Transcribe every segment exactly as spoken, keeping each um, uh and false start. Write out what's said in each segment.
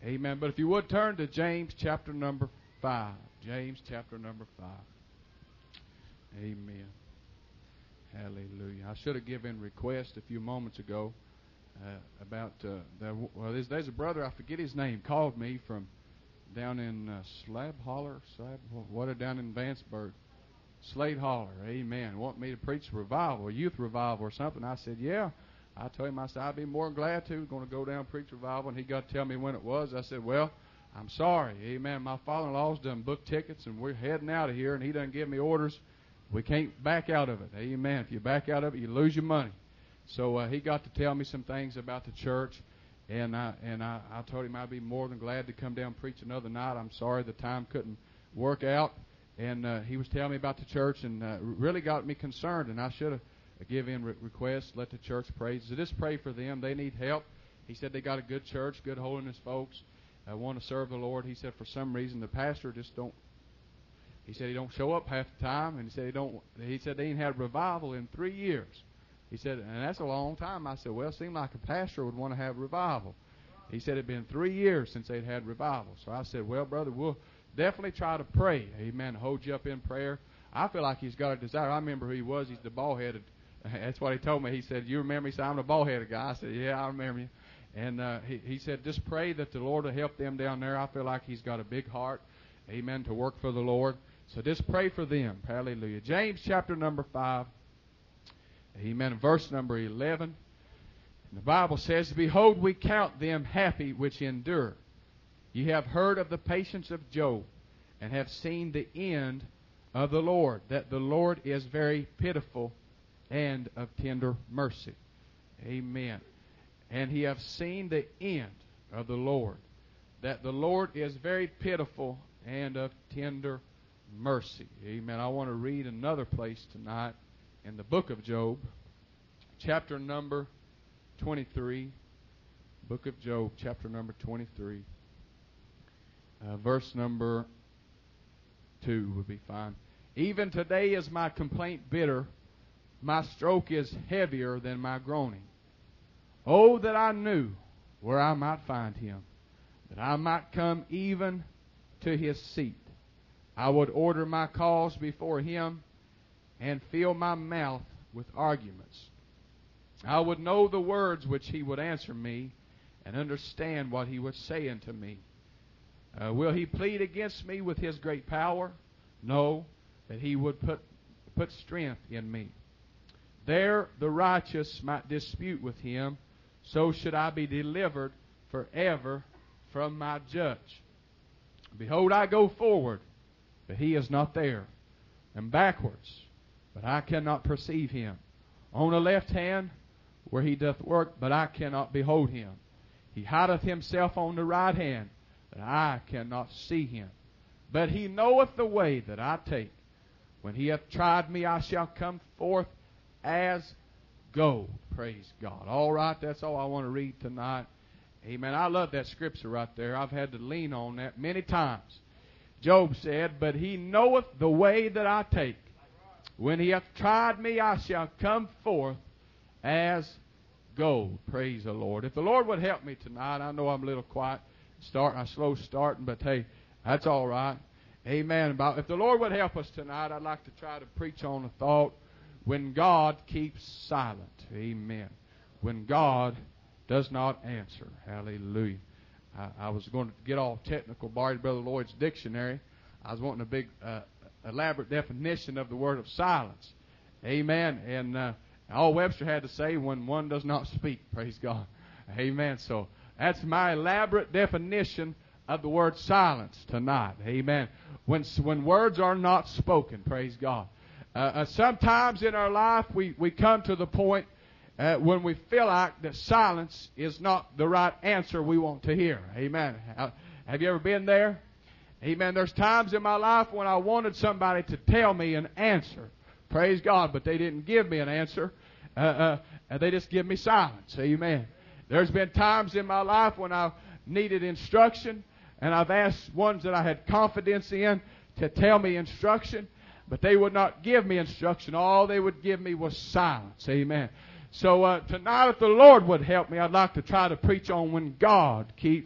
Amen. But if you would turn to James chapter number five. James chapter number five. Amen. Hallelujah. I should have given request a few moments ago uh, about, uh, the, well, there's, there's a brother, I forget his name, called me from down in uh, Slab Holler, Slab, what, down in Vanceburg. Slade Holler, amen. Want me to preach revival, a youth revival or something. I said, yeah. I told him, I said, I'd be more than glad to. Going to go down and preach revival. And he got to tell me when it was. I said, well, I'm sorry. Amen. My father-in-law's done booked tickets, and we're heading out of here, and he doesn't give me orders. We can't back out of it. Amen. If you back out of it, you lose your money. So uh, he got to tell me some things about the church, and, I, and I, I told him I'd be more than glad to come down and preach another night. I'm sorry the time couldn't work out. And uh, he was telling me about the church, and uh, really got me concerned, and I should have give in re- requests, let the church pray. So just pray for them. They need help. He said they got a good church, good holiness folks, uh, want to serve the Lord. He said for some reason the pastor just don't, he said he don't show up half the time, and he said he don't, he said they ain't had revival in three years. He said, and that's a long time. I said, well, it seemed like a pastor would want to have revival. He said it'd been three years since they'd had revival. So I said, well, brother, we'll definitely try to pray. Amen. Hold you up in prayer. I feel like he's got a desire. I remember who he was. He's the bald-headed. That's what he told me. He said, you remember me? He said, I'm the bald-headed guy. I said, yeah, I remember you. And uh, he, he said, just pray that the Lord will help them down there. I feel like he's got a big heart, amen, to work for the Lord. So just pray for them. Hallelujah. James chapter number five, amen, verse number eleven. And the Bible says, behold, we count them happy which endure. Ye have heard of the patience of Job, and have seen the end of the Lord, that the Lord is very pitiful and of tender mercy. Amen. And he hath seen the end of the Lord, that the Lord is very pitiful and of tender mercy. Amen. I want to read another place tonight in the book of Job, chapter number twenty-three. Book of Job, chapter number twenty-three. Uh, verse number two would be fine. Even today is my complaint bitter. My stroke is heavier than my groaning. Oh, that I knew where I might find him, that I might come even to his seat. I would order my cause before him and fill my mouth with arguments. I would know the words which he would answer me and understand what he would say unto me. Uh, will he plead against me with his great power? No, that he would put, put strength in me. There the righteous might dispute with him, so should I be delivered forever from my judge. Behold, I go forward, but he is not there, and backwards, but I cannot perceive him. On the left hand, where he doth work, but I cannot behold him. He hideth himself on the right hand, that I cannot see him. But he knoweth the way that I take. When he hath tried me, I shall come forth as gold. Praise God. All right, that's all I want to read tonight. Amen. I love that scripture right there. I've had to lean on that many times. Job said, but he knoweth the way that I take. When he hath tried me, I shall come forth as gold. Praise the Lord. If the Lord would help me tonight, I know I'm a little quiet, start, I'm slow starting, but hey, that's all right. Amen. If the Lord would help us tonight, I'd like to try to preach on a thought, when God keeps silent. Amen. When God does not answer. Hallelujah. I, I was going to get all technical, borrowed Brother Lloyd's dictionary. I was wanting a big, uh, elaborate definition of the word of silence. Amen. And uh, all Webster had to say, when one does not speak. Praise God. Amen. So that's my elaborate definition of the word silence tonight. Amen. When, when words are not spoken. Praise God. Uh, uh, sometimes in our life we, we come to the point uh, when we feel like that silence is not the right answer we want to hear. Amen. Uh, have you ever been there? Amen. There's times in my life when I wanted somebody to tell me an answer. Praise God. But they didn't give me an answer. Uh, uh, and they just give me silence. Amen. There's been times in my life when I needed instruction, and I've asked ones that I had confidence in to tell me instruction, but they would not give me instruction. All they would give me was silence. Amen. So uh, tonight, if the Lord would help me, I'd like to try to preach on when God keeps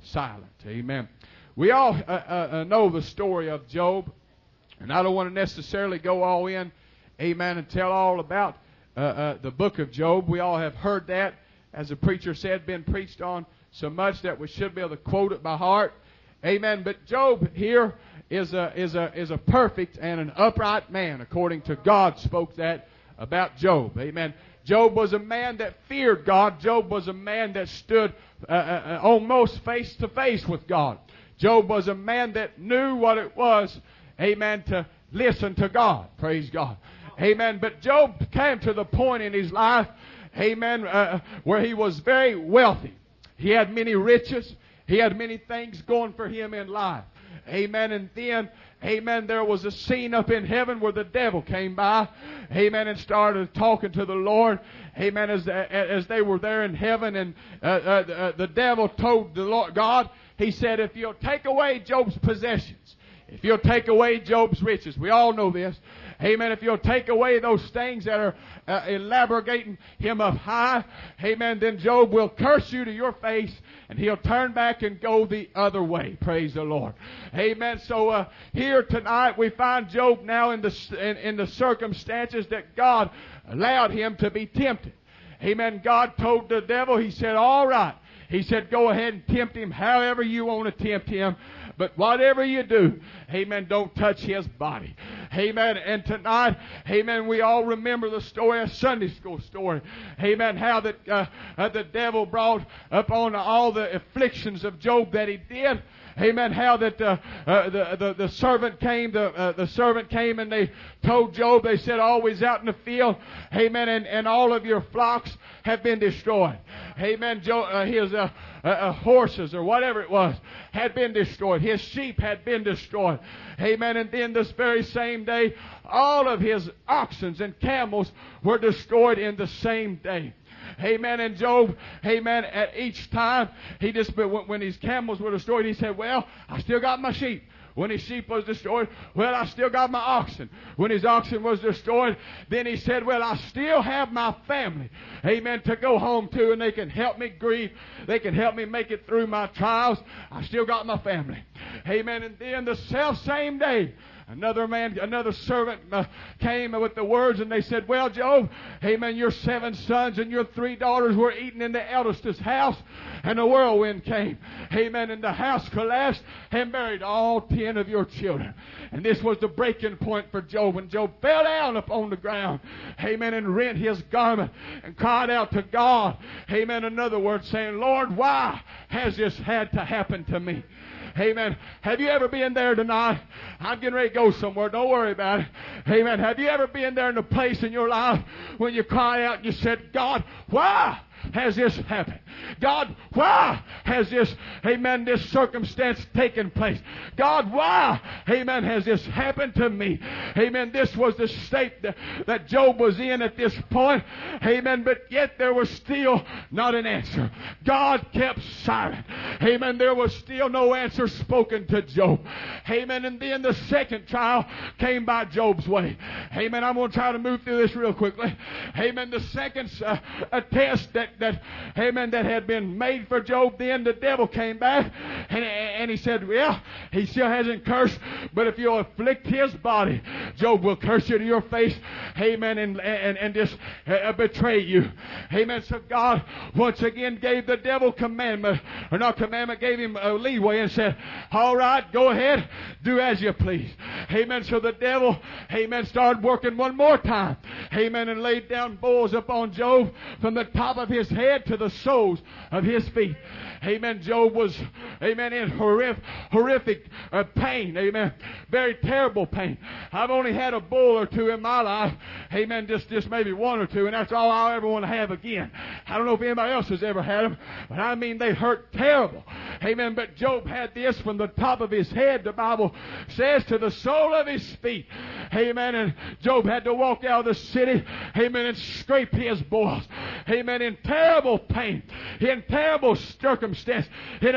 silent. Amen. We all uh, uh, know the story of Job, and I don't want to necessarily go all in, amen, and tell all about uh, uh, the book of Job. We all have heard that, as the preacher said, been preached on so much that we should be able to quote it by heart. Amen. But Job here is a is a is a perfect and an upright man, according to God spoke that about Job. Amen. Job was a man that feared God. Job was a man that stood uh, uh, almost face to face with God. Job was a man that knew what it was, amen, to listen to God. Praise God. Amen. But Job came to the point in his life, amen, uh, where he was very wealthy. He had many riches. He had many things going for him in life. Amen. And then, amen, there was a scene up in heaven where the devil came by, amen, and started talking to the Lord, amen, as, as they were there in heaven. And uh, uh, the devil told the Lord God, he said, if you'll take away Job's possessions, if you'll take away Job's riches, we all know this, amen, if you'll take away those things that are uh, elaborating him up high, amen, then Job will curse you to your face, and he'll turn back and go the other way. Praise the Lord. Amen. So uh, here tonight we find Job now in the in, in the circumstances that God allowed him to be tempted. Amen. God told the devil, he said, all right. He said, go ahead and tempt him however you want to tempt him. But whatever you do, amen, don't touch his body. Amen. And tonight, amen, we all remember the story, a Sunday school story. Amen. How that uh, uh, the devil brought upon all the afflictions of Job that he did. Amen. How that uh, uh, the, the the servant came, the uh, the servant came, and they told Job. They said, "Always out in the field, amen, and, and all of your flocks have been destroyed." Amen. Job, uh, his uh, uh, uh, horses or whatever it was had been destroyed. His sheep had been destroyed. Amen. And then this very same day, all of his oxen and camels were destroyed in the same day. Amen. And Job, amen, at each time, he just, when his camels were destroyed, he said, well, I still got my sheep. When his sheep was destroyed, well, I still got my oxen. When his oxen was destroyed, then he said, well, I still have my family, amen, to go home to, and they can help me grieve. They can help me make it through my trials. I still got my family. Amen. And then the self same day, Another man, another servant uh, came with the words, and they said, well, Job, amen, your seven sons and your three daughters were eating in the eldest's house, and a whirlwind came. Amen, and the house collapsed and buried all ten of your children. And this was the breaking point for Job. And Job fell down upon the ground, amen, and rent his garment and cried out to God. Amen, in other words, saying, Lord, why has this had to happen to me? Amen. Have you ever been there tonight? I'm getting ready to go somewhere. Don't worry about it. Amen. Have you ever been there in a place in your life when you cry out and you said, God, why has this happened? God, why has this, amen, this circumstance taken place? God, why, amen, has this happened to me? Amen. This was the state that, that Job was in at this point. Amen. But yet there was still not an answer. God kept silent. Amen. There was still no answer spoken to Job. Amen. And then the second trial came by Job's way. Amen. I'm going to try to move through this real quickly. Amen. The second uh, a test that, that, amen, that had been made for Job, then the devil came back and, and he said, well, he still hasn't cursed, but if you'll afflict his body, Job will curse you to your face, amen, and, and, and just uh, betray you. Amen. So God once again gave the devil commandment, or not commandment, gave him a leeway and said, all right, go ahead, do as you please. Amen. So the devil, amen, started working one more time. Amen. And laid down bulls upon Job from the top of his head to the soles of his feet. Amen. Job was, amen, in horrific, horrific uh, pain. Amen. Very terrible pain. I've only had a bull or two in my life. Amen. Just, just maybe one or two, and that's all I'll ever want to have again. I don't know if anybody else has ever had them, but I mean they hurt terrible. Amen. But Job had this from the top of his head, the Bible says, to the sole of his feet. Amen. And Job had to walk out of the city, amen, and scrape his boils. Amen. In terrible pain, in terrible circumstance, in a terrible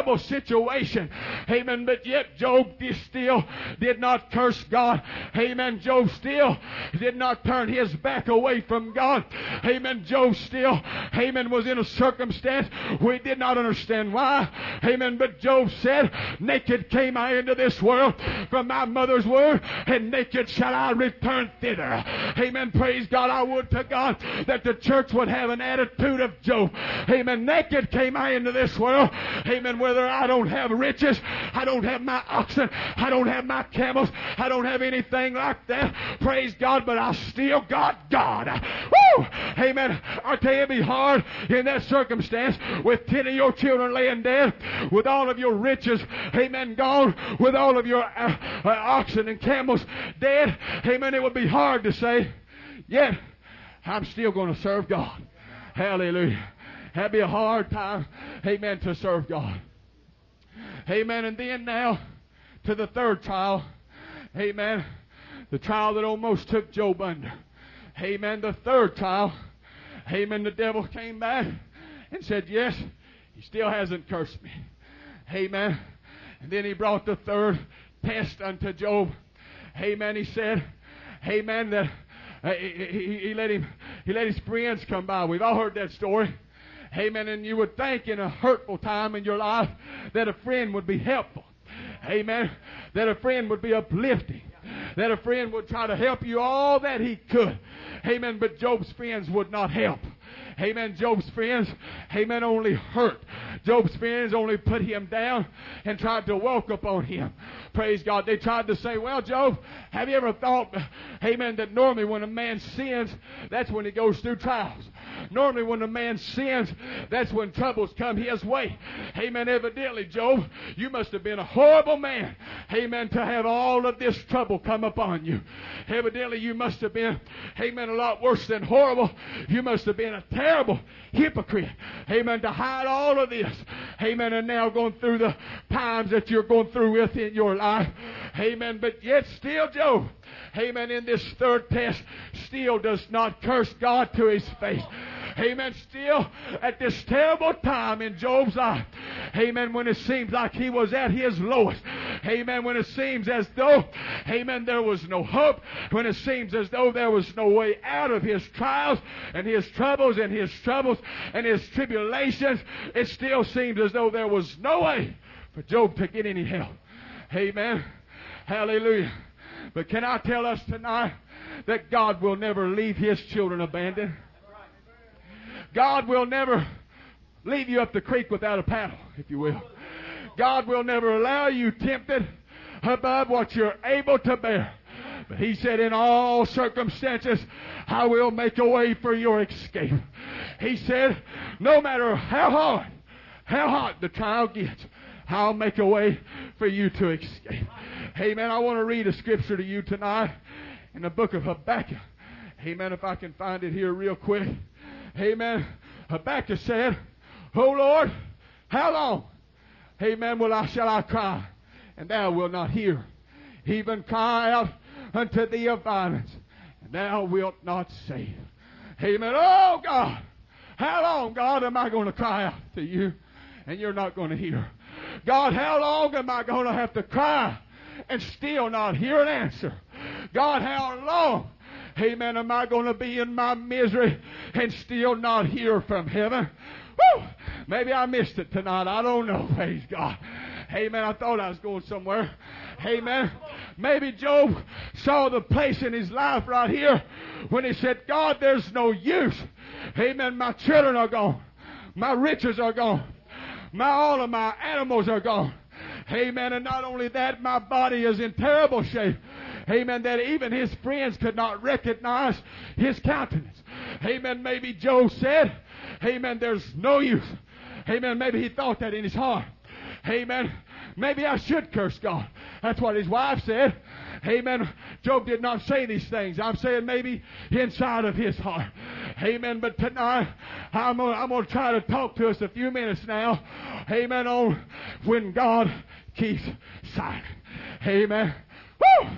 terrible situation. Amen. But yet Job still did not curse God. Amen. Job still did not turn his back away from God. Amen. Job still, amen, was in a circumstance we did not understand why. Amen. But Job said, naked came I into this world from my mother's womb, and naked shall I return thither. Amen. Praise God. I would to God that the church would have an attitude of Job. Amen. Naked came I into this world. Amen. Whether I don't have riches, I don't have my oxen, I don't have my camels, I don't have anything like that. Praise God, but I still got God. Woo! Amen. I tell you, it'd be hard in that circumstance with ten of your children laying dead, with all of your riches, amen, gone, with all of your uh, uh, oxen and camels dead. Amen. It would be hard to say, yet I'm still going to serve God. Hallelujah. That'd be a hard time, amen, to serve God. Amen. And then now to the third trial. Amen. The trial that almost took Job under. Amen. The third trial. Amen. The devil came back and said, yes, he still hasn't cursed me. Amen. And then he brought the third test unto Job. Amen. He said, amen, that uh, he, he, he let him, he let his friends come by. We've all heard that story. Amen. And you would think in a hurtful time in your life that a friend would be helpful. Amen. That a friend would be uplifting. That a friend would try to help you all that he could. Amen. But Job's friends would not help. Amen. Job's friends, amen, only hurt. Job's friends only put him down and tried to walk upon him. Praise God. They tried to say, well, Job, have you ever thought, amen, that normally when a man sins, that's when he goes through trials. Normally when a man sins, that's when troubles come his way. Amen. Evidently, Job, you must have been a horrible man. Amen. To have all of this trouble come upon you. Evidently, you must have been, amen, a lot worse than horrible. You must have been a terrible hypocrite. Amen. To hide all of this. Amen. And now going through the times that you're going through with in your life. Amen. But yet still Job, amen, in this third test, still does not curse God to his face. Amen. Still at this terrible time in Job's life. Amen. When it seems like he was at his lowest. Amen. When it seems as though, amen, there was no hope. When it seems as though there was no way out of his trials and his troubles and his troubles and his tribulations. It still seems as though there was no way for Job to get any help. Amen. Hallelujah. But can I tell us tonight that God will never leave his children abandoned? God will never leave you up the creek without a paddle, if you will. God will never allow you tempted above what you're able to bear. But he said, in all circumstances, I will make a way for your escape. He said, no matter how hard, how hot the trial gets, I'll make a way for you to escape. Amen. I want to read a scripture to you tonight in the book of Habakkuk. Amen. If I can find it here real quick. Amen. Habakkuk said, O Lord, how long, amen, will I, shall I cry, and thou wilt not hear? Even cry out unto thee of violence, and thou wilt not save. Amen. Oh God, how long, God, am I going to cry out to you, and you're not going to hear? God, how long am I going to have to cry and still not hear an answer? God, how long, amen, am I going to be in my misery and still not hear from heaven? Woo! Maybe I missed it tonight. I don't know. Praise God. Amen. I thought I was going somewhere. Amen. Maybe Job saw the place in his life right here when he said, God, there's no use. Amen. My children are gone. My riches are gone. My, all of my animals are gone. Amen. And not only that, my body is in terrible shape. Amen. That even his friends could not recognize his countenance. Amen. Maybe Job said, amen, there's no use. Amen. Maybe he thought that in his heart. Amen. Maybe I should curse God. That's what his wife said. Amen. Job did not say these things. I'm saying maybe inside of his heart. Amen. But tonight, I'm going I'm to try to talk to us a few minutes now. Amen. On when God keeps silent. Amen. Woo!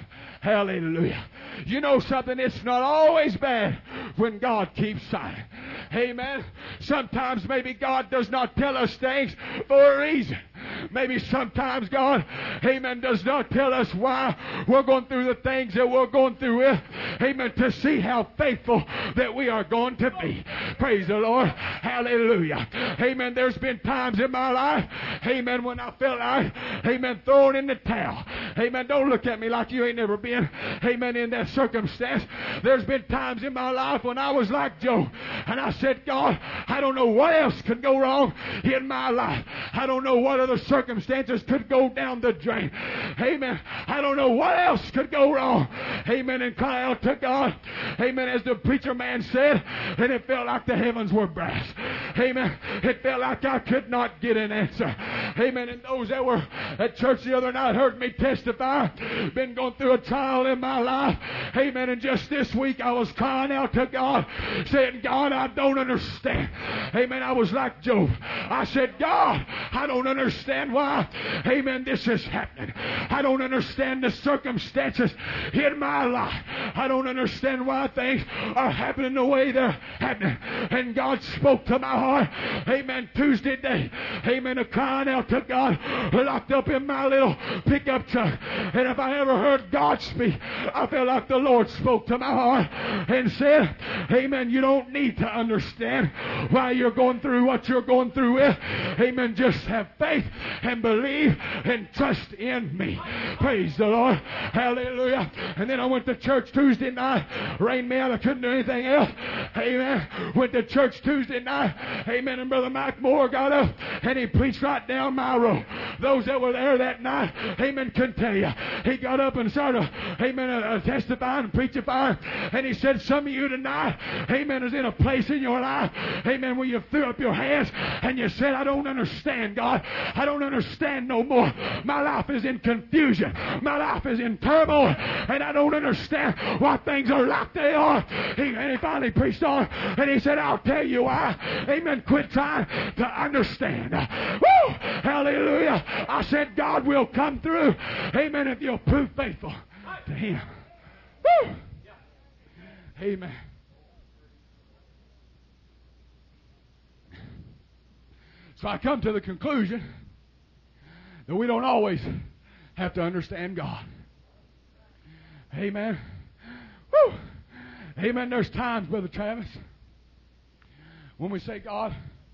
Hallelujah. You know something? It's not always bad when God keeps silent. Amen. Sometimes maybe God does not tell us things for a reason. Maybe sometimes God, amen, does not tell us why we're going through the things that we're going through with. Amen. To see how faithful that we are going to be. Praise the Lord. Hallelujah. Amen. There's been times in my life, amen, when I felt like, amen, throwing in the towel. Amen. Don't look at me like you ain't never been, amen, in that circumstance. There's been times in my life when I was like Job, and I said, God, I don't know what else could go wrong in my life. I don't know what other circumstances could go down the drain. Amen. I don't know what else could go wrong. Amen. And cry out to God. Amen. As the preacher man said, and it felt like the heavens were brass. Amen. It felt like I could not get an answer. Amen. And those that were at church the other night heard me testify. Been going through a trial in my life. Amen. And just this week I was crying out to God, saying, God, I don't understand. Amen. I was like Job. I said, God, I don't understand why, amen, this is happening. I don't understand the circumstances in my life. I don't understand why things are happening the way they're happening. And God spoke to my heart, amen, Tuesday day, amen, of crying out to God, locked up in my little pickup truck. And if I ever heard God speak, I felt like the Lord spoke to my heart and said, amen, you don't need to understand why you're going through what you're going through with. Amen, just have faith and believe and trust in me. Praise the Lord. Hallelujah. And then I went to church Tuesday night. Rained me out. I couldn't do anything else. Amen. Went to church Tuesday night. Amen. And Brother Mike Moore got up and he preached right down my road. Those that were there that night, amen, can tell you. He got up and started, amen, uh, testifying and preaching. And he said, some of you tonight, amen, is in a place in your life, amen, where you threw up your hands and you said, I don't understand, God. I don't understand no more. My life is in confusion. My life is in turmoil. And I don't understand why things are like they are. He, and he finally preached on. And he said, I'll tell you why. Amen. Quit trying to understand. Woo! Hallelujah. I said, God will come through. Amen. If you'll prove faithful to Him. Woo! Amen. So I come to the conclusion that we don't always have to understand God. Amen. Woo. Amen. There's times, Brother Travis, when we say, God,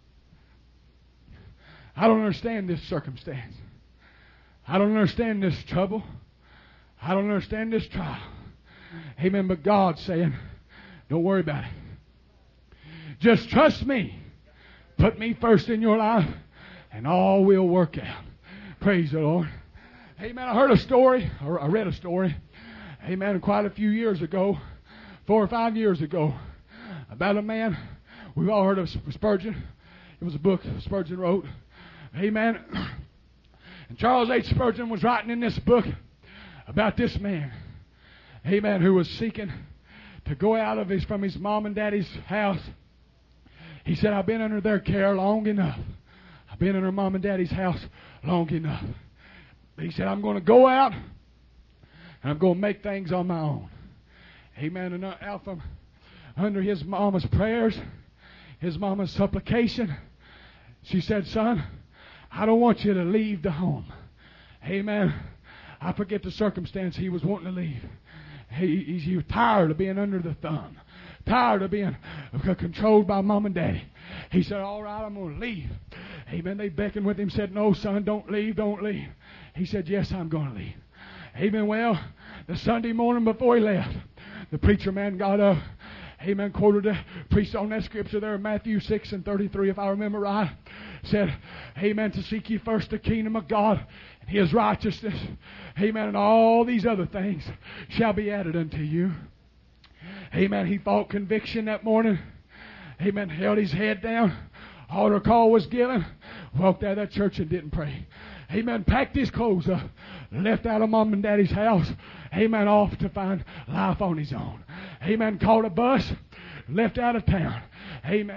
I don't understand this circumstance. I don't understand this trouble. I don't understand this trial. Amen. But God's saying, don't worry about it. Just trust me. Put me first in your life, and all will work out. Praise the Lord. Amen. I heard a story, or I read a story, amen, quite a few years ago, four or five years ago, about a man. We've all heard of Spurgeon. It was a book Spurgeon wrote. Amen. And Charles H. Spurgeon was writing in this book about this man, amen, who was seeking to go out of his from his mom and daddy's house. He said, I've been under their care long enough. I've been under mom and daddy's house long enough. But he said, I'm going to go out and I'm going to make things on my own. Amen. And out from under his mama's prayers, his mama's supplication, she said, son, I don't want you to leave the home. Amen. I forget the circumstance he was wanting to leave. He, he, he was tired of being under the thumb. Tired of being controlled by mom and daddy. He said, all right, I'm going to leave. Amen. They beckoned with him, said, no, son, don't leave, don't leave. He said, yes, I'm going to leave. Amen. Well, the Sunday morning before he left, the preacher man got up. Amen. Quoted, uh, preached on that scripture there, Matthew six and thirty-three, if I remember right. Said, amen, to seek ye first the kingdom of God and His righteousness. Amen. And all these other things shall be added unto you. Amen. He fought conviction that morning. Amen. Held his head down. Altar call was given. Walked out of that church and didn't pray. Amen. Packed his clothes up. Left out of mom and daddy's house. Amen. Off to find life on his own. Amen. Caught a bus. Left out of town. Amen.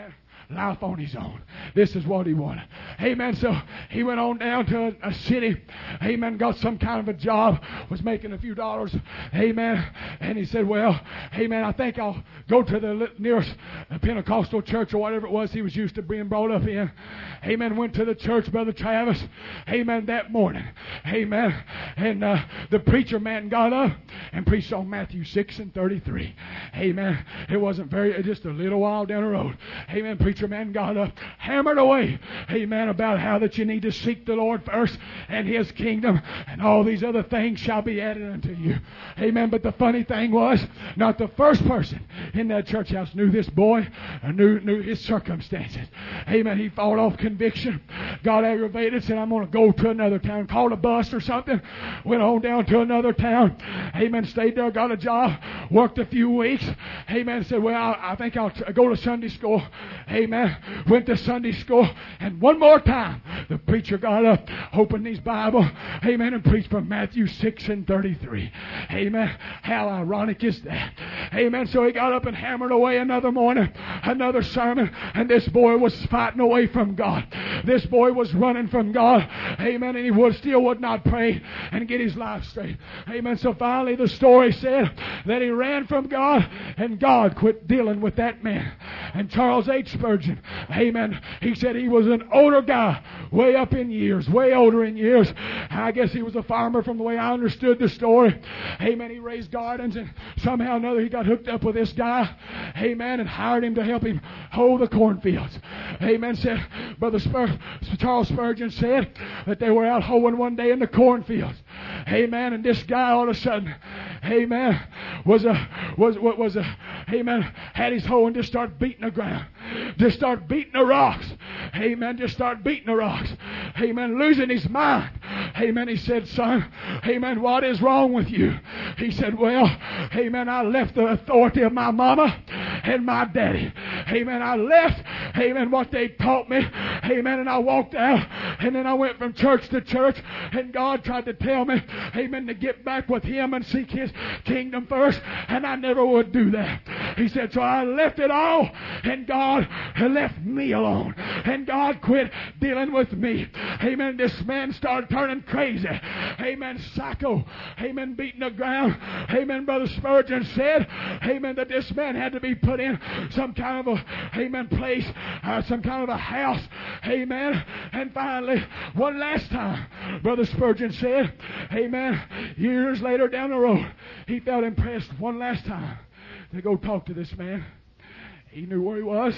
life on his own. This is what he wanted. Amen. So he went on down to a, a city. Amen. Got some kind of a job. Was making a few dollars. Amen. And he said, well, amen, I think I'll go to the nearest Pentecostal church or whatever it was he was used to being brought up in. Amen. Went to the church, Brother Travis. Amen. That morning. Amen. And uh, the preacher man got up and preached on Matthew six and thirty-three. Amen. It wasn't very, just a little while down the road. Amen. Preacher man got up, hammered away. Amen. About how that you need to seek the Lord first and His kingdom, and all these other things shall be added unto you. Amen. But the funny thing was, not the first person in that church house knew this boy or knew, knew his circumstances. Amen. He fought off conviction. Got aggravated, said, I'm going to go to another town. Called a bus or something. Went on down to another town. Amen. Stayed there, got a job. Worked a few weeks. Amen. Said, well, I, I think I'll t- go to Sunday school. Amen. Went to Sunday school. And one more time, the preacher got up, opened his Bible. Amen. And preached from Matthew six and thirty-three. Amen. How ironic is that? Amen. So he got up and hammered away another morning, another sermon, and this boy was fighting away from God. This boy was running from God. Amen. And he would still would not pray and get his life straight. Amen. So finally the story said that he ran from God and God quit dealing with that man. And Charles H. Spurgeon, amen, he said he was an older guy, way up in years, way older in years. I guess he was a farmer from the way I understood the story. Amen. He raised gardens and somehow or another he got hooked up with this guy. Amen. And hired him to help him hoe the cornfields. Amen. Said, Brother Spur- Charles Spurgeon said that they were out hoeing one day in the cornfields. Amen. And this guy all of a sudden, amen, was a, was, was, was a, amen, had his hoe and just start beating the ground. Just start beating the rocks. Amen. Just start beating the rocks. Amen. Losing his mind. Amen. He said, son, amen, what is wrong with you? He said, well, amen, I left the authority of my mama and my daddy. Amen. I left, amen, what they taught me. Amen. And I walked out and then I went from church to church and God tried to tell me, amen, to get back with Him and seek His kingdom first, and I never would do that. He said, so I left it all and God left me alone and God quit dealing with me. Amen. This man started turning crazy. Amen. Psycho. Amen. Beating the ground. Amen. Brother Spurgeon said, amen, that this man had to be put in some kind of a, amen, place, uh, some kind of a house. Amen. And finally, one last time, Brother Spurgeon said, amen, years later down the road, he felt impressed one last time to go talk to this man. He knew where he was.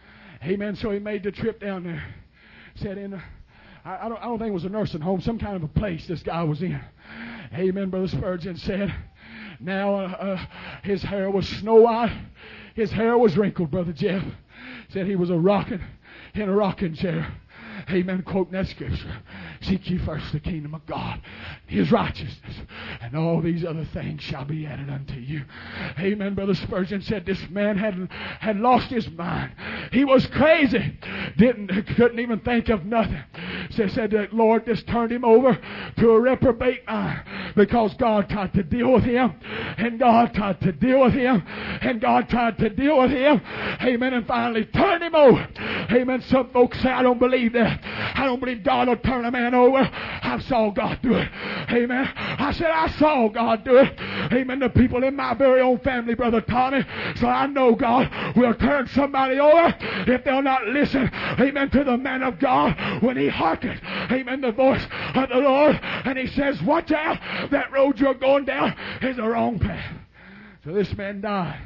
Amen. So he made the trip down there. Said in, a, I, I, don't, I don't think it was a nursing home, some kind of a place this guy was in. Amen. Brother Spurgeon said, now uh, uh, his hair was snow white. His hair was wrinkled, Brother Jeff. Said he was a rocking in a rocking chair. Amen. Quoting that scripture. Seek ye first the kingdom of God, His righteousness, and all these other things shall be added unto you. Amen. Brother Spurgeon said this man had had lost his mind. He was crazy. Didn't couldn't even think of nothing. So said that Lord just turned him over to a reprobate mind because God tried to deal with him, and God tried to deal with him, and God tried to deal with him. Amen. And finally turned him over. Amen. Some folks say, I don't believe that. I don't believe God will turn a man over. I saw God do it. Amen. I said, I saw God do it. Amen. The people in my very own family, Brother Tommy. So I know God will turn somebody over if they'll not listen. Amen. To the man of God when he hearkens. Amen. The voice of the Lord. And he says, watch out. That road you're going down is the wrong path. So this man died.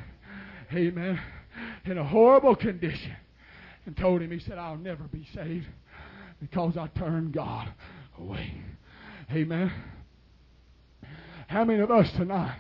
Amen. In a horrible condition. And told him, he said, I'll never be saved because I turned God away. Amen. How many of us tonight?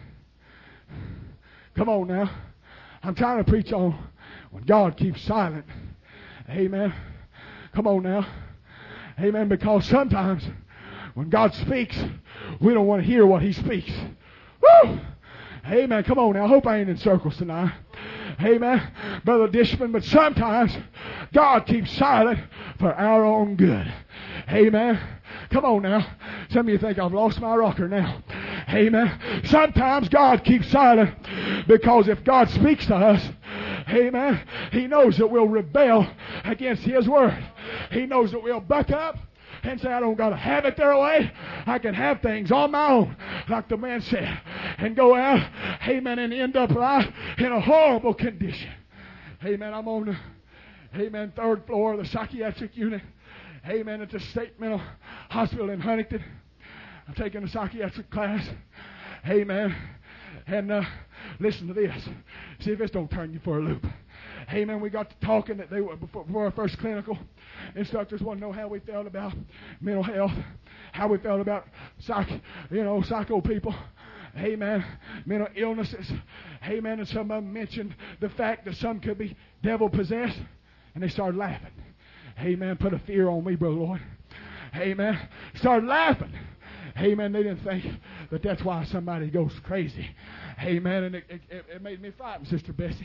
Come on now. I'm trying to preach on when God keeps silent. Amen. Come on now. Amen. Because sometimes when God speaks, we don't want to hear what He speaks. Woo! Amen. Come on now. I hope I ain't in circles tonight. Amen. Brother Dishman, but sometimes God keeps silent for our own good. Amen. Come on now. Some of you think I've lost my rocker now. Amen. Sometimes God keeps silent because if God speaks to us, Amen. He knows that we'll rebel against His word. He knows that we'll buck up and say, I don't got to have it their way. I can have things on my own, like the man said, and go out, amen, and end up life in a horrible condition. Amen. I'm on the, amen, third floor of the psychiatric unit. Amen. At the State Mental Hospital in Huntington. I'm taking a psychiatric class. Amen. And uh, listen to this. See if this don't turn you for a loop. Amen. We got to talking that they were before, before our first clinical. Instructors want to know how we felt about mental health, how we felt about psych, you know, psycho people. Amen. Mental illnesses. Amen. And some of them mentioned the fact that some could be devil possessed, and they started laughing. Amen. Put a fear on me, Brother Lloyd. Amen. Started laughing. Amen. They didn't think that that's why somebody goes crazy. Amen. And it, it, it made me frightened, Sister Bessie.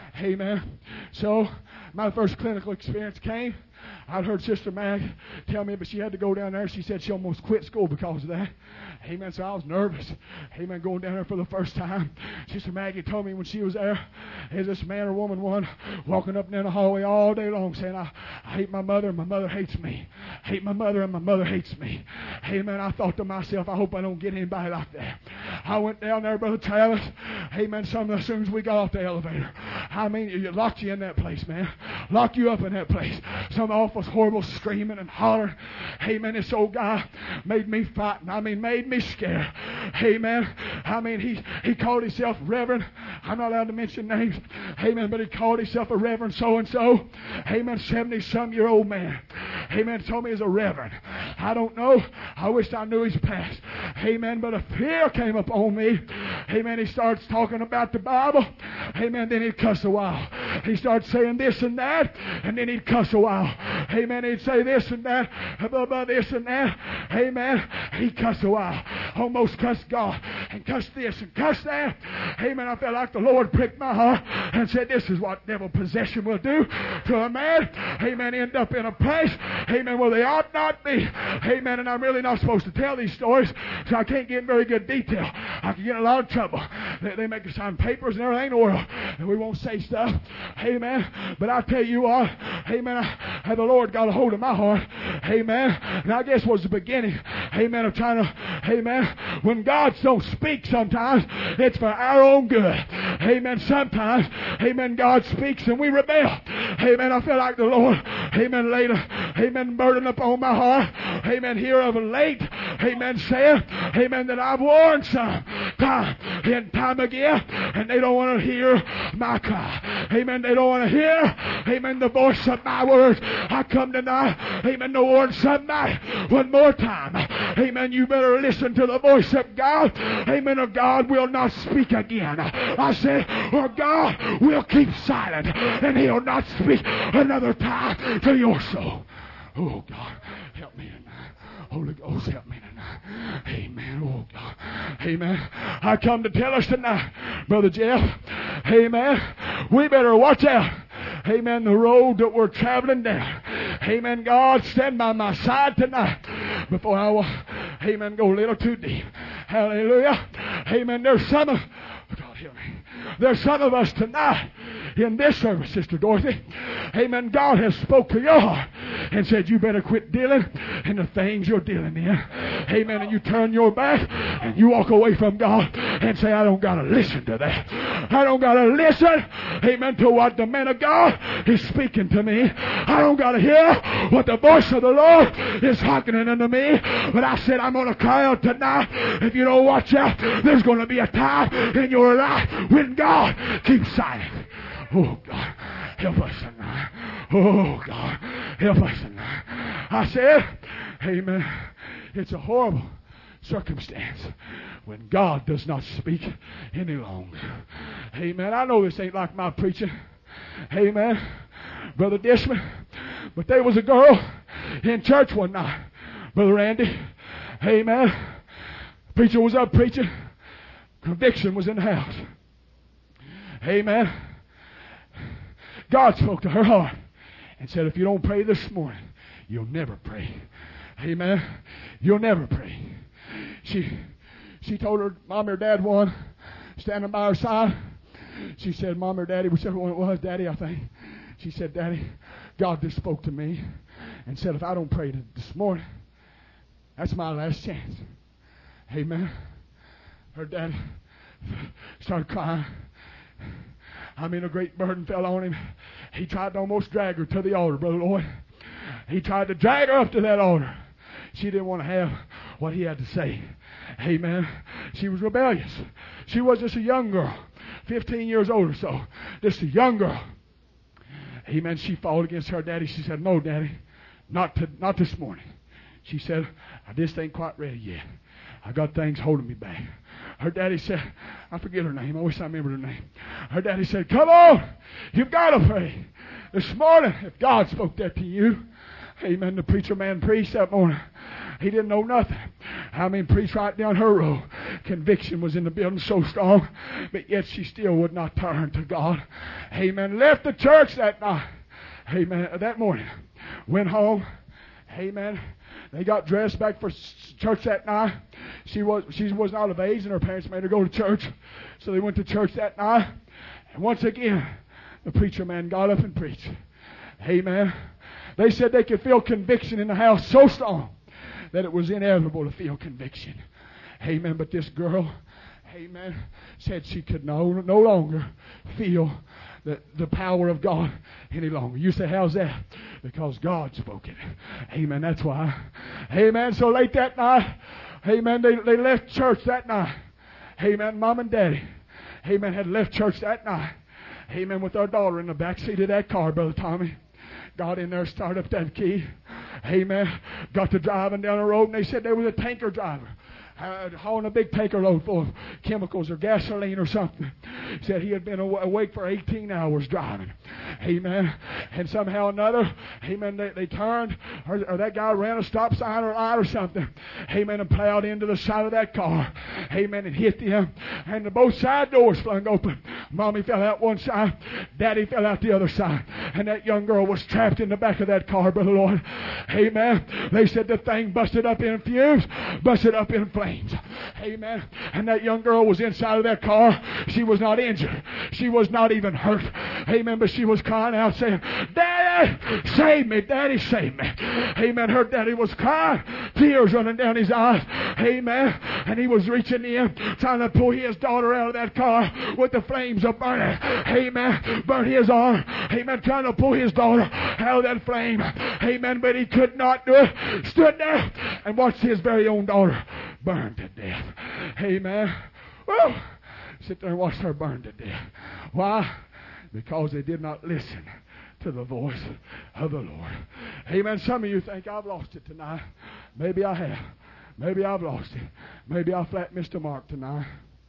Amen. So my first clinical experience came. I'd heard Sister Mag tell me, but she had to go down there. She said she almost quit school because of that. Amen. So I was nervous. Amen. Going down there for the first time. Sister Maggie told me when she was there, there's this man or woman one walking up and down the hallway all day long saying, I, I hate my mother and my mother hates me. I hate my mother and my mother hates me. Amen. I thought to myself, I hope I don't get anybody like that. I went down there, Brother Travis. Amen. Some as soon as we got off the elevator. I mean, it locked you in that place, man. Locked you up in that place. Some awful, horrible screaming and hollering. Amen. This old guy made me frightened. I mean, made me scared. Amen. I mean, he, he called himself Reverend. I'm not allowed to mention names. Amen. But he called himself a Reverend so-and-so. Amen. seventy-some-year-old man. Amen. Told me he was a Reverend. I don't know. I wish I knew his past. Amen. But a fear came upon me. Amen. He starts talking about the Bible. Amen. Then he'd cuss a while. He starts saying this and that. And then he'd cuss a while. Amen. He'd say this and that. Blah, blah, this and that. Amen. He'd cuss a while. Almost cussed God. And cussed this and cussed that. Amen. I felt like the Lord pricked my heart and said, this is what devil possession will do to a man. Amen. End up in a place. Amen. Where they ought not be. Amen. And I'm really not supposed to tell these stories, so I can't get in very good detail. I can get in a lot of trouble. They, they make us sign papers and everything in the world, and we won't say stuff. Amen. But I tell you what, amen, I, the Lord got a hold of my heart. Amen. And I guess was the beginning, amen, of trying to, amen, when God don't speak sometimes, it's for our own good. Amen. Sometimes, amen, God speaks and we rebel. Amen. I feel like the Lord, amen, laid a, amen, burden upon my heart. Amen. Here of late, amen, saying, amen, that I've warned some time and time again, and they don't want to hear my cry. Amen. They don't want to hear, amen, the voice of my words. I come tonight, amen, to warn somebody one more time. Amen. You better listen to the voice of God. Amen. Or God will not speak again. I said, or God will keep silent, and He'll not speak another time to your soul. Oh, God, help me tonight. Holy Ghost, help me tonight. Amen. Oh, God. Amen. I come to tell us tonight, Brother Jeff, amen, we better watch out. Amen. The road that we're traveling down. Amen. God, stand by my side tonight before I will, amen, go a little too deep. Hallelujah. Amen. There's some of, oh, God, help me. There's some of us tonight in this service, Sister Dorothy. Amen. God has spoke to your heart and said you better quit dealing in the things you're dealing in. Amen. And you turn your back and you walk away from God and say, I don't got to listen to that. I don't got to listen, amen, to what the man of God is speaking to me. I don't got to hear what the voice of the Lord is hearkening unto me. But I said, I'm going to cry out tonight. If you don't watch out, there's going to be a time in your life when God keeps silent. Oh, God, help us tonight. Oh, God, help us tonight. I said, amen, it's a horrible circumstance when God does not speak any longer. Amen. I know this ain't like my preaching. Amen. Brother Dishman. But there was a girl in church one night. Brother Randy. Amen. Preacher was up preaching. Conviction was in the house. Amen. God spoke to her heart and said, if you don't pray this morning, you'll never pray. Amen. You'll never pray. She she told her mom or dad one, standing by her side. She said, Mom or Daddy, whichever one it was, Daddy, I think. She said, Daddy, God just spoke to me and said, if I don't pray this morning, that's my last chance. Amen. Her daddy started crying. I mean, a great burden fell on him. He tried to almost drag her to the altar, Brother Lloyd. He tried to drag her up to that altar. She didn't want to have what he had to say. Amen. She was rebellious. She was just a young girl, fifteen years old or so. Just a young girl. Amen. She fought against her daddy. She said, no, Daddy, not to, not this morning. She said, I just ain't quite ready yet. I got things holding me back. Her daddy said, I forget her name. I wish I remembered her name. Her daddy said, come on. You've got to pray. This morning, if God spoke that to you, amen, the preacher man preached that morning. He didn't know nothing. I mean, preached right down her road. Conviction was in the building so strong, but yet she still would not turn to God. Amen. Left the church that night. Amen. That morning. Went home. Amen. They got dressed back for church that night. She was she was not of age, and her parents made her go to church. So they went to church that night. And once again, the preacher man got up and preached. Amen. They said they could feel conviction in the house so strong that it was inevitable to feel conviction. Amen. But this girl, amen, said she could no, no longer feel the, the power of God any longer. You say, how's that? Because God spoke it. Amen. That's why. Amen. So late that night, amen, they, they left church that night. Amen. Mom and Daddy, amen, had left church that night. Amen. With our daughter in the back seat of that car, Brother Tommy. Got in there, started up that key. Amen. Got to driving down the road, and they said there was a tanker driver. Uh, hauling a big tanker load full of chemicals or gasoline or something. Said he had been aw- awake for eighteen hours driving. Amen. And somehow or another, amen, they, they turned, or, or that guy ran a stop sign or light or something. Amen. And plowed into the side of that car. Amen. And hit them. And the both side doors flung open. Mommy fell out one side. Daddy fell out the other side. And that young girl was trapped in the back of that car, Brother Lord. Amen. They said the thing busted up in fumes, busted up in flames. Amen. And that young girl was inside of that car. She was not injured. She was not even hurt. Amen. But she was crying out saying, Daddy, save me. Daddy, save me. Amen. Her daddy was crying. Tears running down his eyes. Amen. And he was reaching in, trying to pull his daughter out of that car with the flames of burning. Amen. Burn his arm. Amen. Trying to pull his daughter out of that flame. Amen. But he could not do it. Stood there and watched his very own daughter burned to death. Amen. Well, sit there and watch her burn to death. Why? Because they did not listen to the voice of the Lord. Amen. Some of you think I've lost it tonight. Maybe I have. Maybe I've lost it. Maybe I flat missed a mark tonight.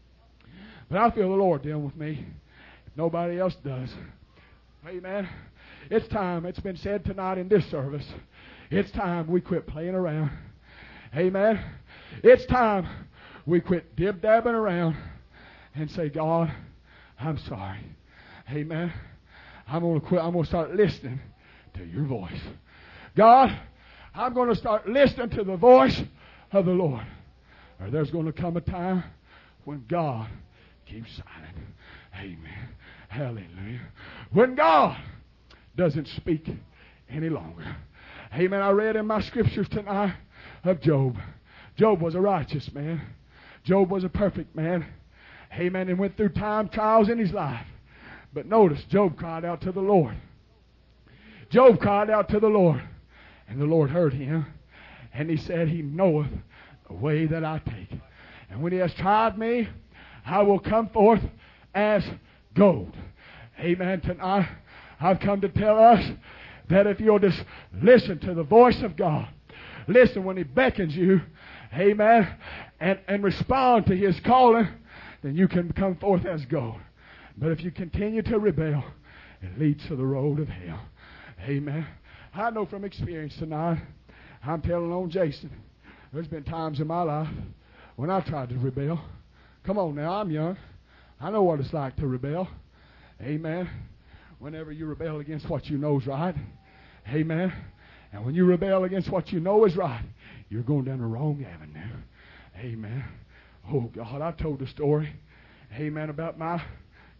But I feel the Lord dealing with me if nobody else does. Amen. It's time. It's been said tonight in this service. It's time we quit playing around. Amen. It's time we quit dib-dabbing around and say, God, I'm sorry. Amen. I'm going to quit. I'm going to start listening to your voice. God, I'm going to start listening to the voice of the Lord. Or there's going to come a time when God keeps silent. Amen. Hallelujah. When God doesn't speak any longer. Amen. I read in my scriptures tonight of Job. Job was a righteous man. Job was a perfect man. Amen. And went through time, trials in his life. But notice, Job cried out to the Lord. Job cried out to the Lord. And the Lord heard him. And he said, He knoweth the way that I take. And when he has tried me, I will come forth as gold. Amen. Tonight, I've come to tell us that if you'll just listen to the voice of God, listen when He beckons you, amen, and, and respond to His calling, then you can come forth as gold. But if you continue to rebel, it leads to the road of hell. Amen. I know from experience tonight, I'm telling on Jason, there's been times in my life when I tried to rebel. Come on now, I'm young. I know what it's like to rebel. Amen. Whenever you rebel against what you know is right. Amen. And when you rebel against what you know is right, you're going down the wrong avenue. Amen. Oh, God, I told the story, amen, about my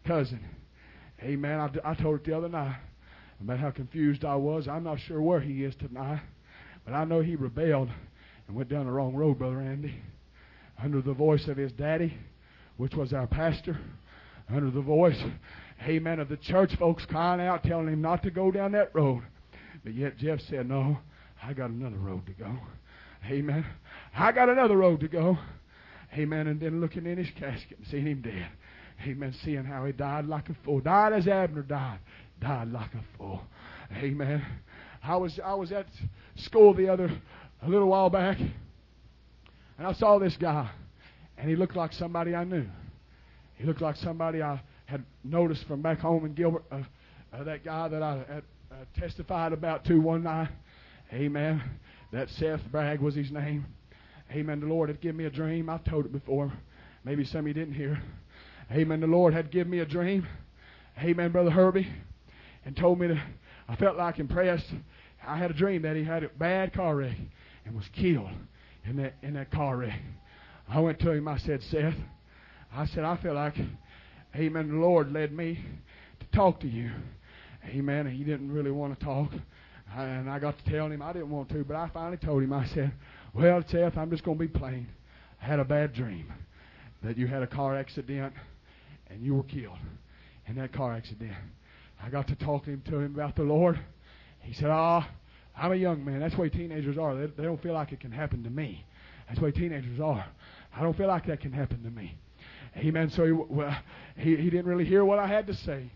cousin. Amen. I, I told it the other night about how confused I was. I'm not sure where he is tonight, but I know he rebelled and went down the wrong road, Brother Andy. Under the voice of his daddy, which was our pastor, under the voice, amen, of the church folks crying out, telling him not to go down that road. But yet Jeff said, no, I got another road to go. Amen. I got another road to go. Amen. And then looking in his casket and seeing him dead. Amen. Seeing how he died like a fool. Died as Abner died. Died like a fool. Amen. I was I was at school the other a little while back, and I saw this guy, and he looked like somebody I knew. He looked like somebody I had noticed from back home in Gilbert. Uh, uh, that guy that I had uh, testified about to one night. Amen. That Seth Bragg was his name. Amen. The Lord had given me a dream. I've told it before. Maybe some of you didn't hear. Amen. The Lord had given me a dream. Amen, Brother Herbie. And told me to, I felt like impressed. I had a dream that he had a bad car wreck and was killed in that in that car wreck. I went to him. I said, Seth, I said, I feel like, amen, the Lord led me to talk to you. Amen. And he didn't really want to talk. And I got to tell him I didn't want to, but I finally told him, I said, well, Seth, I'm just going to be plain. I had a bad dream that you had a car accident and you were killed in that car accident. I got to talking to him about the Lord. He said, ah, oh, I'm a young man. That's the way teenagers are. They, they don't feel like it can happen to me. That's the way teenagers are. I don't feel like that can happen to me. Amen. So he, well, he, he didn't really hear what I had to say.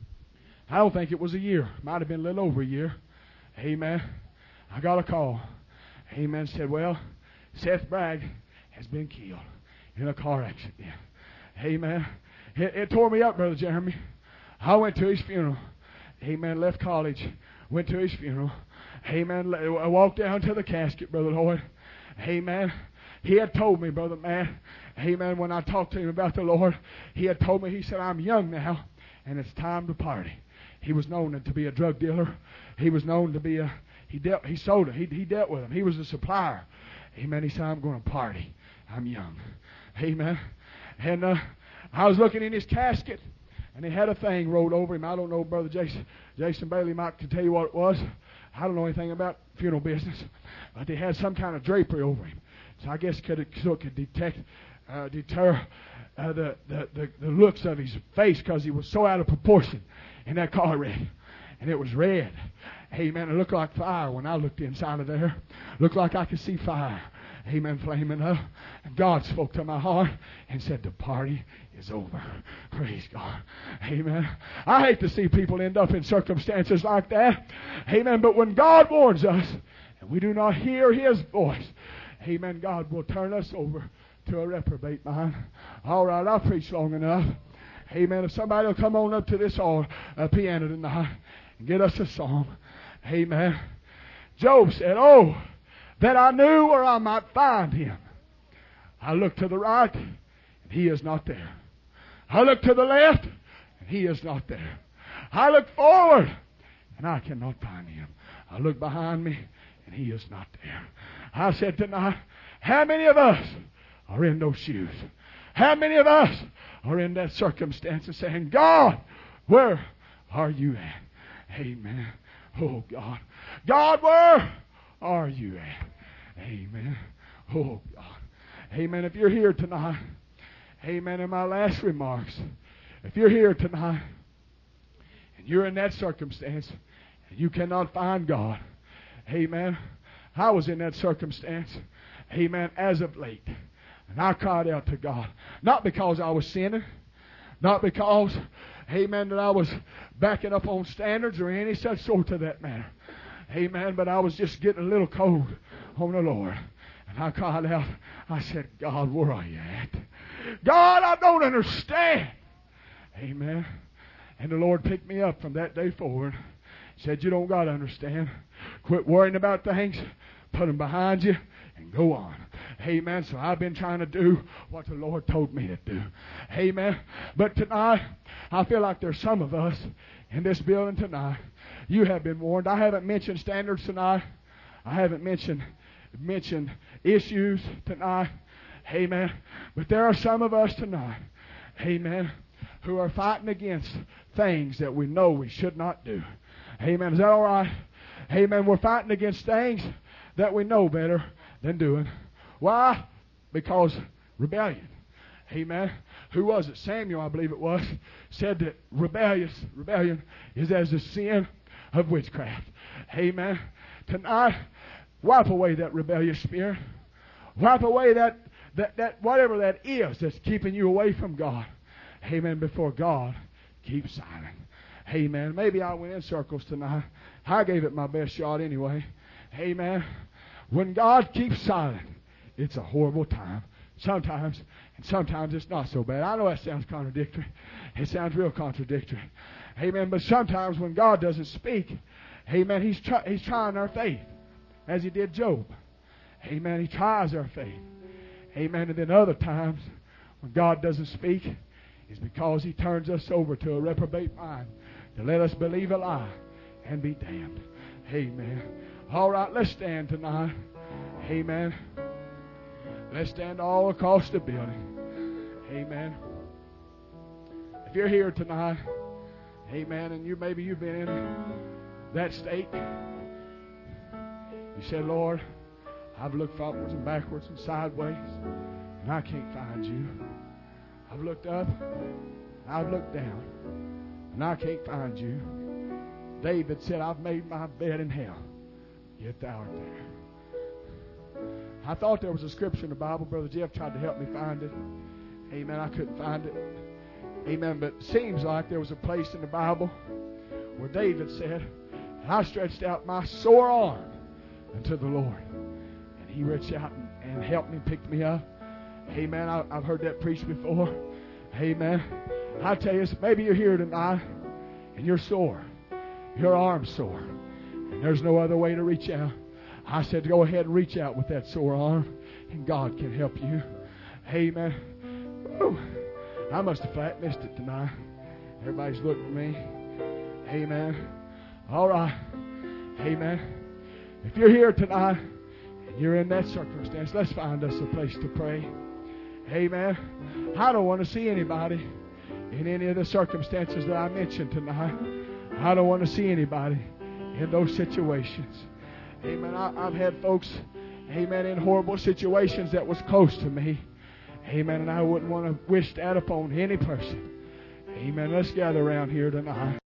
I don't think it was a year. Might have been a little over a year. Amen. I got a call. Amen. Said, well, Seth Bragg has been killed in a car accident. Amen. It, it tore me up, Brother Jeremy. I went to his funeral. Amen. Left college. Went to his funeral. Amen. I walked down to the casket, Brother Lloyd. Amen. He had told me, Brother Matt. Amen. When I talked to him about the Lord, he had told me, he said, I'm young now, and it's time to party. He was known to be a drug dealer. He was known to be a, he dealt, he sold it. He, he dealt with them. He was a supplier. Amen. He said, I'm going to party. I'm young. Amen. And uh, I was looking in his casket, and he had a thing rolled over him. I don't know, Brother Jason, Jason Bailey might can tell you what it was. I don't know anything about funeral business. But they had some kind of drapery over him. So I guess it could, so it could detect, uh, deter uh, the, the, the, the looks of his face because he was so out of proportion in that car wreck. And it was red. Amen. It looked like fire when I looked inside of there. Looked like I could see fire. Amen. Flaming up. And God spoke to my heart and said, the party is over. Praise God. Amen. I hate to see people end up in circumstances like that. Amen. But when God warns us and we do not hear His voice, amen, God will turn us over to a reprobate mind. All right, I'll preach long enough. Amen. If somebody will come on up to this all, uh, piano tonight and get us a song. Amen. Job said, oh, that I knew where I might find Him. I look to the right, and He is not there. I look to the left, and He is not there. I look forward, and I cannot find Him. I look behind me, and He is not there. I said tonight, how many of us are in those shoes? How many of us are in that circumstance and saying, God, where are you at? Amen. Oh, God. God, where are you at? Amen. Oh, God. Amen. If you're here tonight, amen, in my last remarks, if you're here tonight and you're in that circumstance and you cannot find God, amen, I was in that circumstance, amen, as of late. And I cried out to God. Not because I was sinning. Not because, amen, that I was backing up on standards or any such sort of that matter. Amen. But I was just getting a little cold on the Lord. And I cried out. I said, God, where are you at? God, I don't understand. Amen. And the Lord picked me up from that day forward. Said, you don't got to understand. Quit worrying about things. Put them behind you and go on. Amen. So I've been trying to do what the Lord told me to do. Amen. But tonight, I feel like there's some of us in this building tonight. You have been warned. I haven't mentioned standards tonight. I haven't mentioned mentioned issues tonight. Amen. But there are some of us tonight. Amen. who are fighting against things that we know we should not do. Amen. Is that all right? Amen. We're fighting against things that we know better than doing. Why? Because rebellion. Amen. Who was it? Samuel, I believe it was, said that rebellious rebellion is as the sin of witchcraft. Amen. Tonight, wipe away that rebellious spirit. Wipe away that, that, that whatever that is that's keeping you away from God. Amen. Before God keeps silent. Amen. Maybe I went in circles tonight. I gave it my best shot anyway. Amen. When God keeps silent, it's a horrible time. Sometimes, and sometimes it's not so bad. I know that sounds contradictory. It sounds real contradictory. Amen. But sometimes when God doesn't speak, amen, He's, try, he's trying our faith, as He did Job. Amen. He tries our faith. Amen. And then other times, when God doesn't speak, it's because He turns us over to a reprobate mind to let us believe a lie and be damned. Amen. All right, let's stand tonight. Amen. Let's stand all across the building. Amen. If you're here tonight, amen, and you maybe you've been in that state, you said, Lord, I've looked forwards and backwards and sideways, and I can't find you. I've looked up, I've looked down, and I can't find you. David said, I've made my bed in hell, yet thou art there. I thought there was a scripture in the Bible. Brother Jeff tried to help me find it. Amen. I couldn't find it. Amen. But it seems like there was a place in the Bible where David said, I stretched out my sore arm unto the Lord. And He reached out and, and helped me, picked me up. Amen. I, I've heard that preached before. Amen. I tell you, maybe you're here tonight and you're sore. Your arm's sore. And there's no other way to reach out. I said, go ahead and reach out with that sore arm, and God can help you. Amen. Woo. I must have flat missed it tonight. Everybody's looking at me. Amen. All right. Amen. If you're here tonight and you're in that circumstance, let's find us a place to pray. Amen. I don't want to see anybody in any of the circumstances that I mentioned tonight. I don't want to see anybody in those situations. Amen. I, I've had folks, amen, in horrible situations that was close to me. Amen. And I wouldn't want to wish that upon any person. Amen. Let's gather around here tonight.